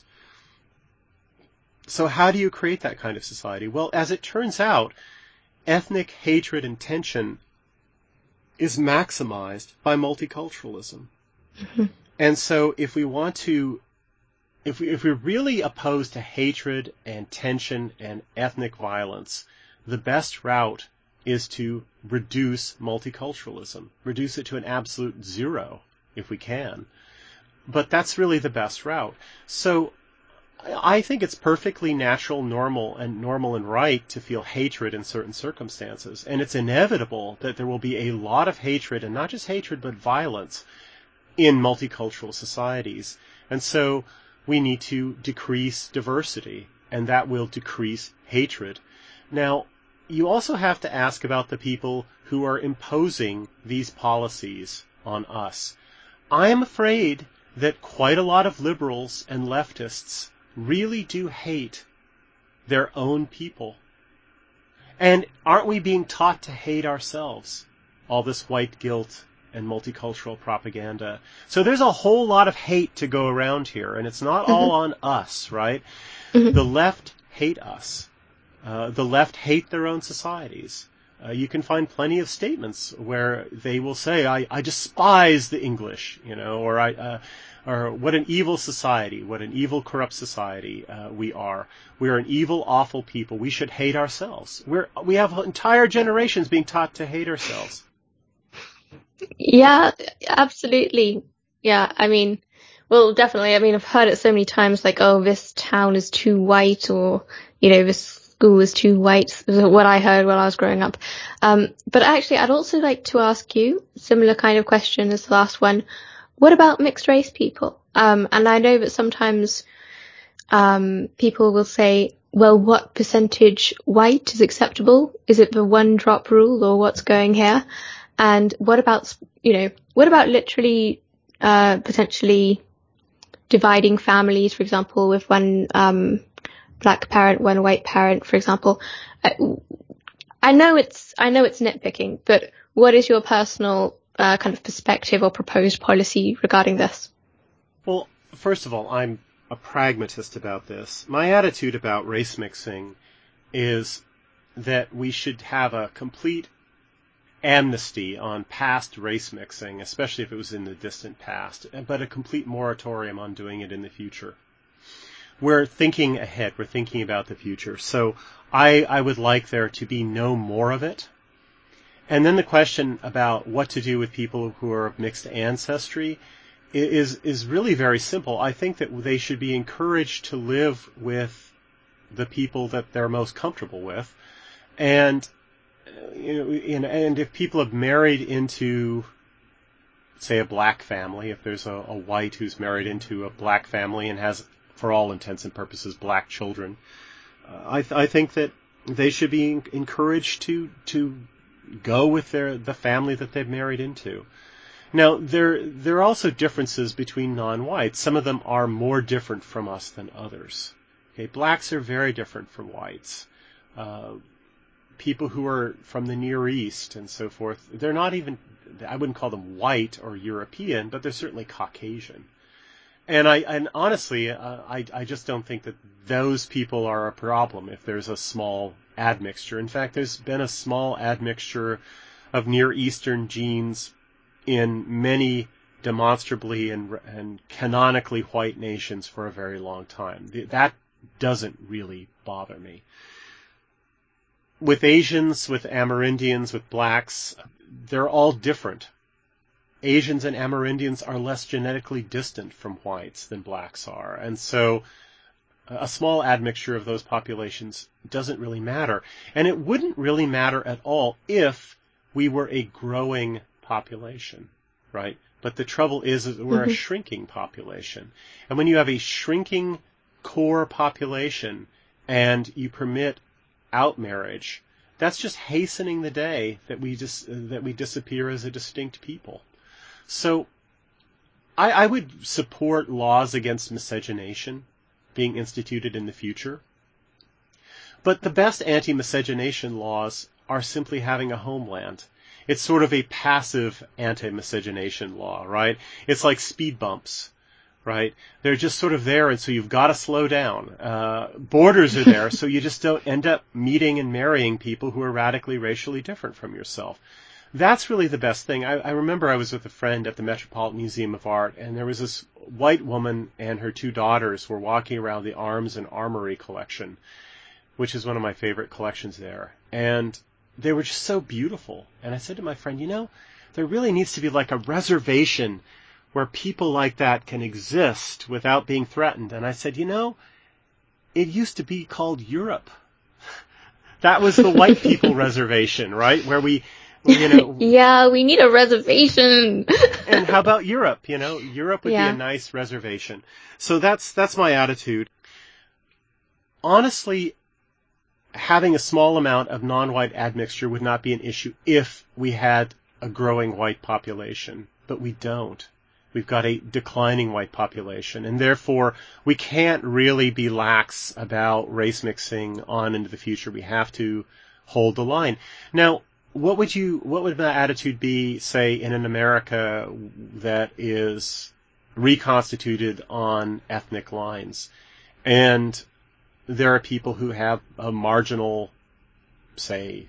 So how do you create that kind of society? Well, as it turns out, ethnic hatred and tension is maximized by multiculturalism. Mm-hmm. And so if we want to, if we, if we're really opposed to hatred and tension and ethnic violence, the best route is to reduce multiculturalism, reduce it to an absolute zero if we can. But that's really the best route. So I think it's perfectly natural, normal, and normal and right to feel hatred in certain circumstances. And it's inevitable that there will be a lot of hatred, and not just hatred, but violence in multicultural societies. And so we need to decrease diversity, and that will decrease hatred. Now, you also have to ask about the people who are imposing these policies on us. I am afraid that quite a lot of liberals and leftists really do hate their own people. And aren't we being taught to hate ourselves? All this white guilt and multicultural propaganda. So there's a whole lot of hate to go around here, and it's not all on us, right? Mm-hmm. The left hate us. Uh, the left hate their own societies. Uh, you can find plenty of statements where they will say, I, I despise the English, you know, or I, uh, or what an evil society, what an evil, corrupt society uh, we are. We are an evil, awful people. We should hate ourselves. We're, we have entire generations being taught to hate ourselves. Yeah, absolutely. Yeah, I mean, well, definitely. I mean, I've heard it so many times, like, oh, this town is too white, or, you know, this school is too white. This is what I heard when I was growing up. Um, but actually, I'd also like to ask you a similar kind of question as the last one. What about mixed race people? Um, and I know that sometimes um, people will say, well, what percentage white is acceptable? Is it the one drop rule, or what's going here? And what about, you know, what about literally uh, potentially dividing families, for example, with one um, black parent, one white parent, for example? I, I know it's I know it's nitpicking, but what is your personal uh, kind of perspective or proposed policy regarding this? Well, first of all, I'm a pragmatist about this. My attitude about race mixing is that we should have a complete amnesty on past race mixing, especially if it was in the distant past, but a complete moratorium on doing it in the future. We're thinking ahead. We're thinking about the future. So I, I would like there to be no more of it. And then the question about what to do with people who are of mixed ancestry is is really very simple. I think that they should be encouraged to live with the people that they're most comfortable with. And you know, and if people have married into, say, a black family, if there's a, a white who's married into a black family and has, for all intents and purposes, black children, uh, I, th- I think that they should be encouraged to to go with their the family that they've married into. Now, there there are also differences between non-whites. Some of them are more different from us than others. Okay, blacks are very different from whites. Uh, people who are from the Near East and so forth, they're not even, I wouldn't call them white or European, but they're certainly Caucasian. And I, and honestly, uh, I, I just don't think that those people are a problem if there's a small admixture. In fact, there's been a small admixture of Near Eastern genes in many demonstrably and, and canonically white nations for a very long time. That doesn't really bother me. With Asians, with Amerindians, with blacks, they're all different. Asians and Amerindians are less genetically distant from whites than blacks are. And so a small admixture of those populations doesn't really matter. And it wouldn't really matter at all if we were a growing population, right? But the trouble is that we're mm-hmm. a shrinking population. And when you have a shrinking core population and you permit outmarriage, that's just hastening the day that we just uh, that we disappear as a distinct people. So I, I would support laws against miscegenation being instituted in the future. But the best anti-miscegenation laws are simply having a homeland. It's sort of a passive anti-miscegenation law, right? It's like speed bumps, right? They're just sort of there, and so you've got to slow down. Uh, borders are there, so you just don't end up meeting and marrying people who are radically racially different from yourself. That's really the best thing. I, I remember I was with a friend at the Metropolitan Museum of Art, and there was this white woman and her two daughters were walking around the Arms and Armory collection, which is one of my favorite collections there. And they were just so beautiful. And I said to my friend, you know, there really needs to be like a reservation where people like that can exist without being threatened. And I said, you know, it used to be called Europe. That was the white people reservation, right? Where we, you know. Yeah, we need a reservation. And how about Europe? You know, Europe would yeah. be a nice reservation. So that's, that's my attitude. Honestly, having a small amount of non-white admixture would not be an issue if we had a growing white population, but we don't. We've got a declining white population, and therefore we can't really be lax about race mixing on into the future. We have to hold the line. Now, what would you, what would my attitude be, say, in an America that is reconstituted on ethnic lines? And there are people who have a marginal, say,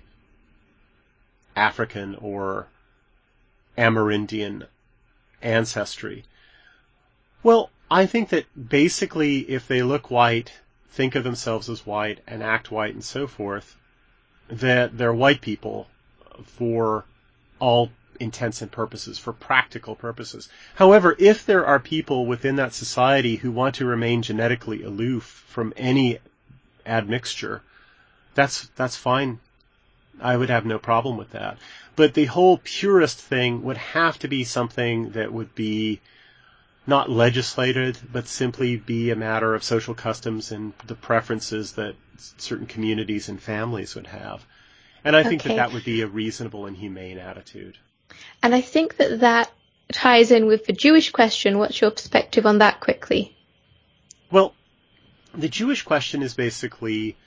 African or Amerindian ancestry. Well, I think that basically if they look white, think of themselves as white, and act white and so forth, that they're white people for all intents and purposes, for practical purposes. However, if there are people within that society who want to remain genetically aloof from any admixture, that's that's fine. I would have no problem with that. But the whole purist thing would have to be something that would be not legislated, but simply be a matter of social customs and the preferences that certain communities and families would have. And I think Okay. that that would be a reasonable and humane attitude. And I think that that ties in with the Jewish question. What's your perspective on that quickly? Well, the Jewish question is basically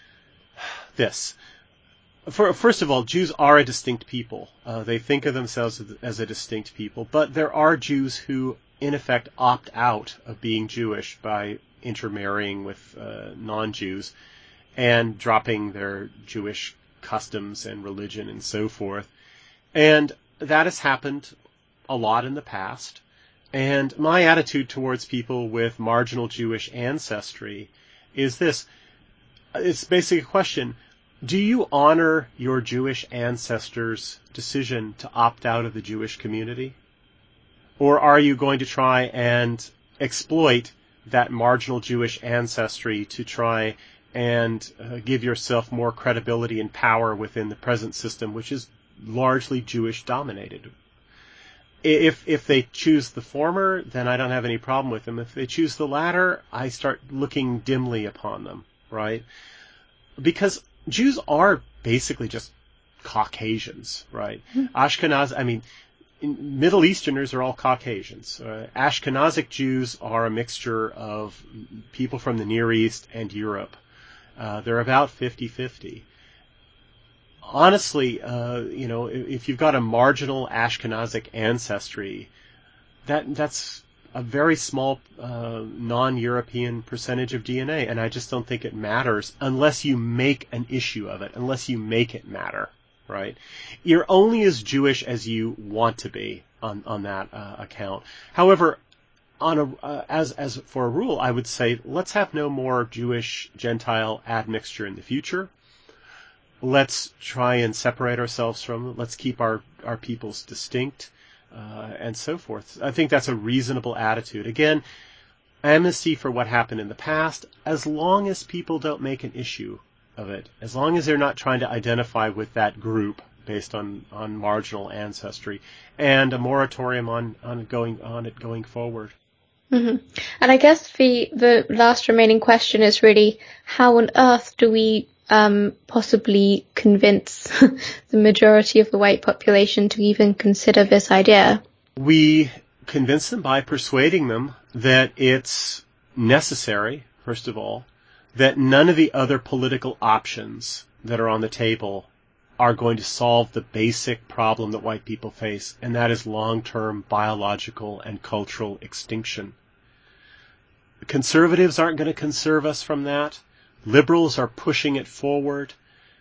this. For, first of all, Jews are a distinct people. Uh, they think of themselves as a distinct people, but there are Jews who, in effect, opt out of being Jewish by intermarrying with uh, non-Jews and dropping their Jewish customs and religion and so forth. And that has happened a lot in the past. And my attitude towards people with marginal Jewish ancestry is this. It's basically a question. Do you honor your Jewish ancestors' decision to opt out of the Jewish community? Or are you going to try and exploit that marginal Jewish ancestry to try and uh, give yourself more credibility and power within the present system, which is largely Jewish dominated? If if they choose the former, then I don't have any problem with them. If they choose the latter, I start looking dimly upon them, right? Because Jews are basically just Caucasians, right? Mm-hmm. Ashkenaz, I mean, Middle Easterners are all Caucasians. Uh, Ashkenazic Jews are a mixture of people from the Near East and Europe. Uh, they're about fifty-fifty. Honestly, uh, you know, if you've got a marginal Ashkenazic ancestry, that that's a very small uh, non-European percentage of D N A, and I just don't think it matters unless you make an issue of it, unless you make it matter, right? You're only as Jewish as you want to be on on that uh, account. However, on a uh, as as for a rule, I would say let's have no more Jewish Gentile admixture in the future. Let's try and separate ourselves from them. Let's keep our our peoples distinct. Uh, and so forth. I think that's a reasonable attitude. Again, amnesty for what happened in the past, as long as people don't make an issue of it, as long as they're not trying to identify with that group based on, on marginal ancestry, and a moratorium on, on going on it going forward. Mm-hmm. And I guess the the last remaining question is really, how on earth do we um, possibly convince the majority of the white population to even consider this idea? We convince them by persuading them that it's necessary, first of all, that none of the other political options that are on the table are going to solve the basic problem that white people face, and that is long-term biological and cultural extinction. Conservatives aren't going to conserve us from that. Liberals are pushing it forward.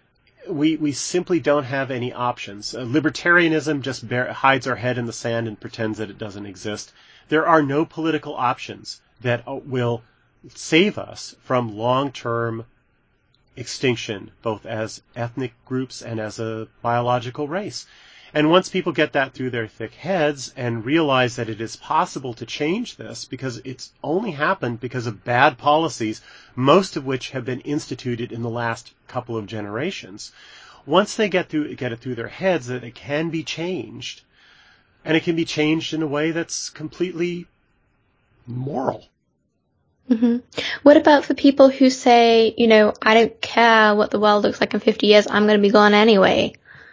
We we simply don't have any options. Uh, libertarianism just bear, hides our head in the sand and pretends that it doesn't exist. There are no political options that uh, will save us from long-term extinction, both as ethnic groups and as a biological race. And once people get that through their thick heads and realize that it is possible to change this, because it's only happened because of bad policies, most of which have been instituted in the last couple of generations. Once they get through, get it through their heads that it can be changed, and it can be changed in a way that's completely moral. Mm-hmm. What about for people who say, you know, I don't care what the world looks like in fifty years, I'm going to be gone anyway?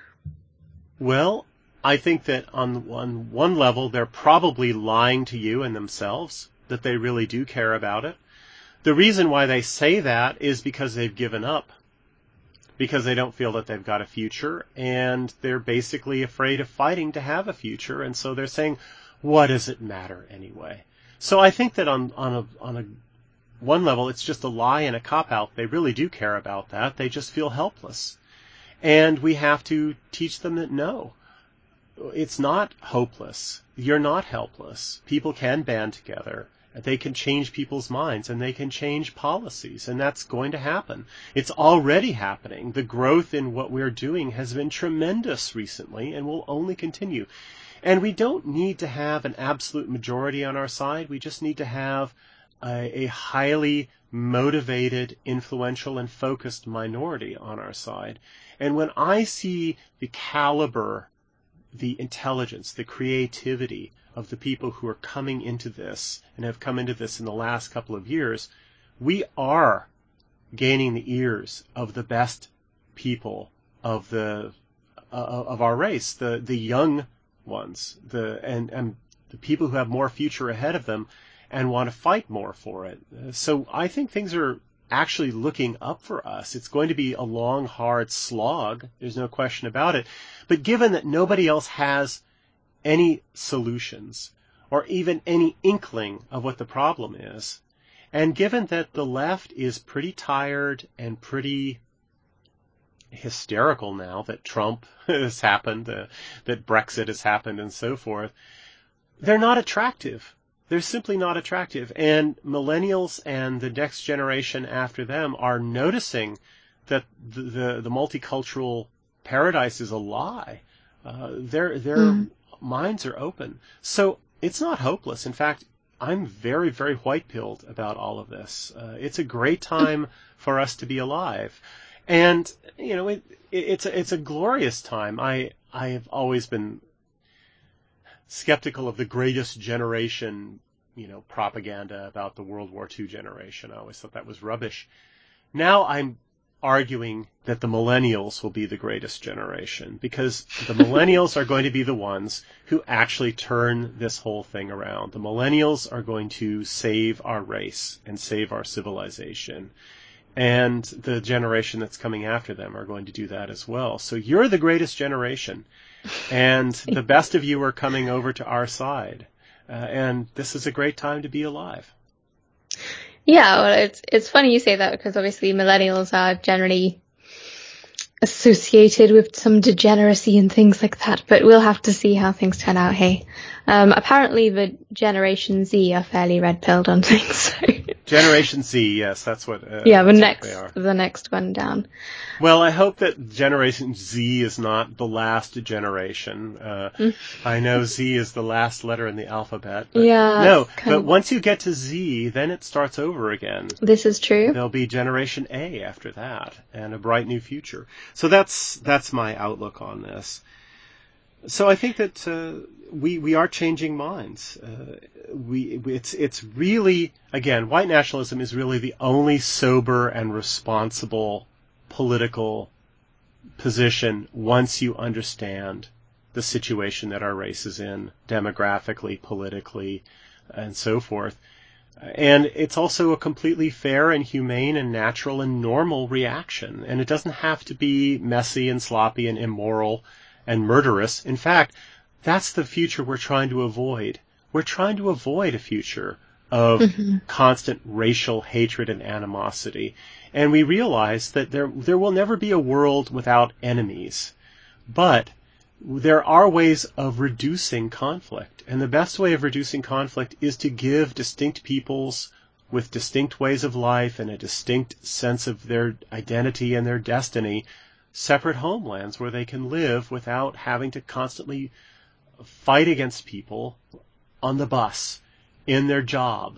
Well, I think that on on one level, they're probably lying to you and themselves, that they really do care about it. The reason why they say that is because they've given up, because they don't feel that they've got a future, and they're basically afraid of fighting to have a future, and so they're saying, what does it matter anyway? So I think that on on a on a one level, it's just a lie and a cop-out. They really do care about that. They just feel helpless. And we have to teach them that no, it's not hopeless. You're not helpless. People can band together. They can change people's minds, and they can change policies, and that's going to happen. It's already happening. The growth in what we're doing has been tremendous recently and will only continue. And we don't need to have an absolute majority on our side. We just need to have a, a highly motivated, influential, and focused minority on our side. And when I see the caliber, the intelligence, the creativity of the people who are coming into this and have come into this in the last couple of years, we are gaining the ears of the best people of the uh, of our race, the the young ones, the and and the people who have more future ahead of them and want to fight more for it. So I think things are actually looking up for us. It's going to be a long, hard slog. There's no question about it. But given that nobody else has any solutions or even any inkling of what the problem is, and given that the left is pretty tired and pretty hysterical now that Trump has happened, uh, that Brexit has happened and so forth, they're not attractive. They're simply not attractive. And millennials and the next generation after them are noticing that the, the, the multicultural paradise is a lie. Uh, their their mm. minds are open. So it's not hopeless. In fact, I'm very, very white-pilled about all of this. Uh, it's a great time for us to be alive. And, you know, it, it, it's, a, it's a glorious time. I I have always been skeptical of the greatest generation, you know, propaganda about the World War Two generation. I always thought that was rubbish. Now I'm arguing that the millennials will be the greatest generation, because the millennials are going to be the ones who actually turn this whole thing around. The millennials are going to save our race and save our civilization. And the generation that's coming after them are going to do that as well. So you're the greatest generation. And the best of you are coming over to our side. Uh, and this is a great time to be alive. Yeah, well, it's it's funny you say that, because obviously millennials are generally associated with some degeneracy and things like that, but we'll have to see how things turn out, hey. Um, apparently the Generation Z are fairly red-pilled on things. So. Generation Z, yes, that's what uh, Yeah, the that's next, what they are. the next one down. Well, I hope that Generation Z is not the last generation. Uh, mm. I know Z is the last letter in the alphabet. But yeah. No, but of... once you get to Z, then it starts over again. This is true. There'll be Generation A after that, and a bright new future. So that's that's my outlook on this. So I think that uh, we we are changing minds. Uh, we it's it's really, again, white nationalism is really the only sober and responsible political position once you understand the situation that our race is in, demographically, politically, and so forth. And it's also a completely fair and humane and natural and normal reaction. And it doesn't have to be messy and sloppy and immoral and murderous. In fact, that's the future we're trying to avoid. We're trying to avoid a future of mm-hmm. constant racial hatred and animosity. And we realize that there there will never be a world without enemies. But there are ways of reducing conflict. And the best way of reducing conflict is to give distinct peoples with distinct ways of life and a distinct sense of their identity and their destiny separate homelands where they can live without having to constantly fight against people on the bus, in their job,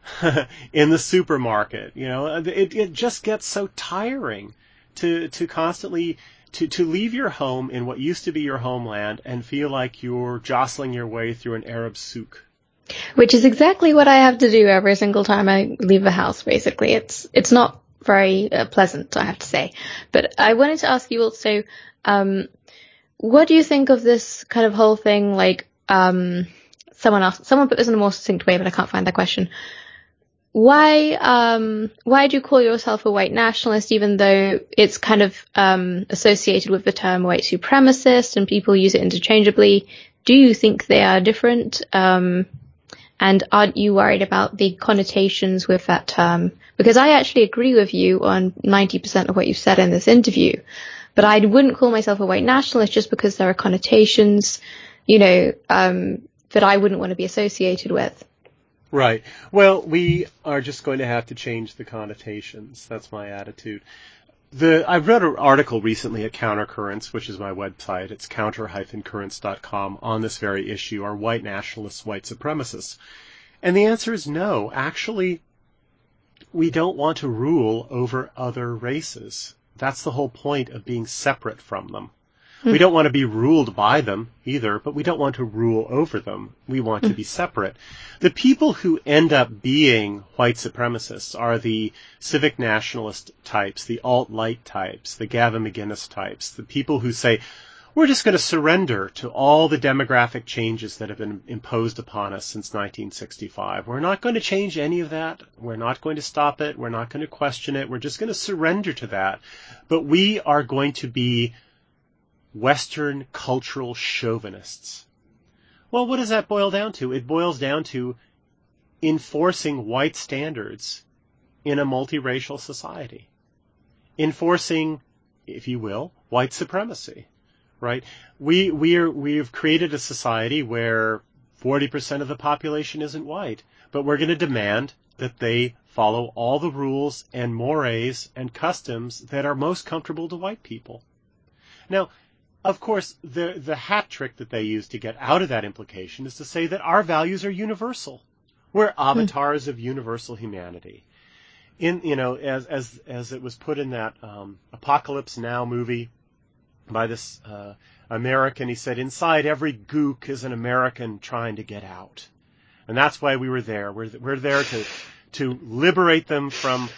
in the supermarket. You know, it, it just gets so tiring to to constantly to, to leave your home in what used to be your homeland and feel like you're jostling your way through an Arab souk. Which is exactly what I have to do every single time I leave the house, basically. It's it's not very uh, pleasant, I have to say. But I wanted to ask you also, um, what do you think of this kind of whole thing? Like, um, someone asked, someone put this in a more succinct way, but I can't find that question. Why, um, why do you call yourself a white nationalist, even though it's kind of, um, associated with the term white supremacist and people use it interchangeably? Do you think they are different? Um, And aren't you worried about the connotations with that term? Because I actually agree with you on ninety percent of what you said in this interview, but I wouldn't call myself a white nationalist just because there are connotations, you know, um, that I wouldn't want to be associated with. Right. Well, we are just going to have to change the connotations. That's my attitude. The I read an article recently at Countercurrents, which is my website. It's counter dash currents dot com, on this very issue. Are white nationalists white supremacists? And the answer is no. Actually, we don't want to rule over other races. That's the whole point of being separate from them. Mm. We don't want to be ruled by them either, but we don't want to rule over them. We want mm. to be separate. The people who end up being white supremacists are the civic nationalist types, the alt-light types, the Gavin McInnes types, the people who say, we're just going to surrender to all the demographic changes that have been imposed upon us since nineteen sixty-five. We're not going to change any of that. We're not going to stop it. We're not going to question it. We're just going to surrender to that. But we are going to be Western cultural chauvinists. Well, what does that boil down to? It boils down to enforcing white standards in a multiracial society. Enforcing, if you will, white supremacy. Right? We, we're, we've created a society where forty percent of the population isn't white, but we're going to demand that they follow all the rules and mores and customs that are most comfortable to white people. Now, of course, the, the hat trick that they use to get out of that implication is to say that our values are universal. We're avatars hmm. of universal humanity. In, you know, as, as, as it was put in that, um, Apocalypse Now movie, by this uh, American, he said, inside every gook is an American trying to get out. And that's why we were there. We're, we're there to, to liberate them from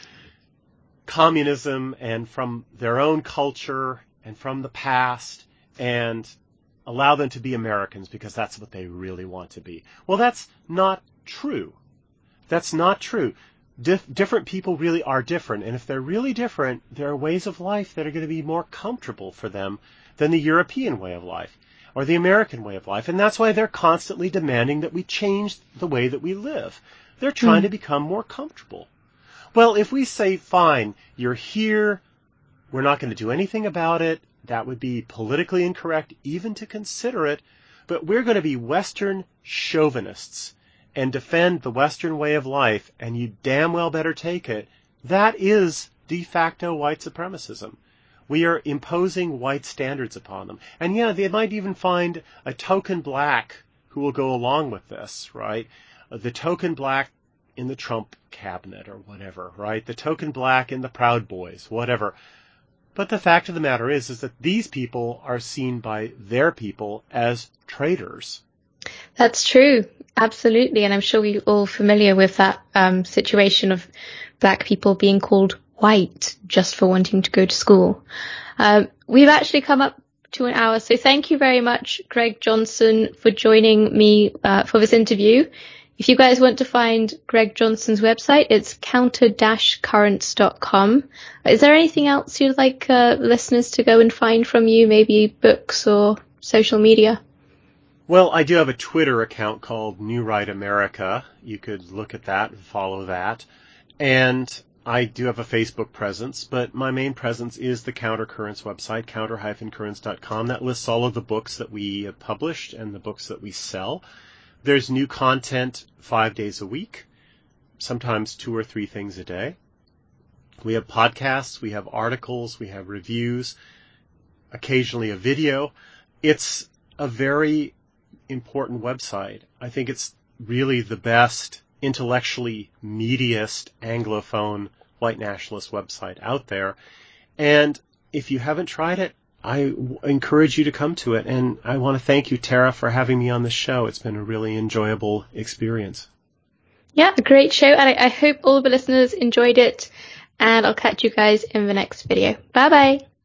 communism and from their own culture and from the past and allow them to be Americans because that's what they really want to be. Well, that's not true. That's not true. Dif- different people really are different, and if they're really different, there are ways of life that are going to be more comfortable for them than the European way of life or the American way of life, and that's why they're constantly demanding that we change the way that we live. They're trying mm. to become more comfortable. Well, if we say, fine, you're here, we're not going to do anything about it, that would be politically incorrect even to consider it, but we're going to be Western chauvinists and defend the Western way of life, and you damn well better take it, that is de facto white supremacism. We are imposing white standards upon them. And yeah, they might even find a token black who will go along with this, right? The token black in the Trump cabinet or whatever, right? The token black in the Proud Boys, whatever. But the fact of the matter is, is that these people are seen by their people as traitors. That's true. Absolutely. And I'm sure we're all familiar with that um, situation of black people being called white just for wanting to go to school. Um, we've actually come up to an hour. So thank you very much, Greg Johnson, for joining me uh, for this interview. If you guys want to find Greg Johnson's website, it's counter dash currents dot com. Is there anything else you'd like uh, listeners to go and find from you, maybe books or social media? Well, I do have a Twitter account called New Right America. You could look at that and follow that. And I do have a Facebook presence, but my main presence is the Countercurrents website, counter dash currents dot com. That lists all of the books that we have published and the books that we sell. There's new content five days a week, sometimes two or three things a day. We have podcasts, we have articles, we have reviews, occasionally a video. It's a very important website. I think it's really the best intellectually meatiest Anglophone white nationalist website out there. And if you haven't tried it, I w- encourage you to come to it. And I want to thank you, Tara, for having me on the show. It's been a really enjoyable experience. Yeah, a great show. And I, I hope all of the listeners enjoyed it. And I'll catch you guys in the next video. Bye bye.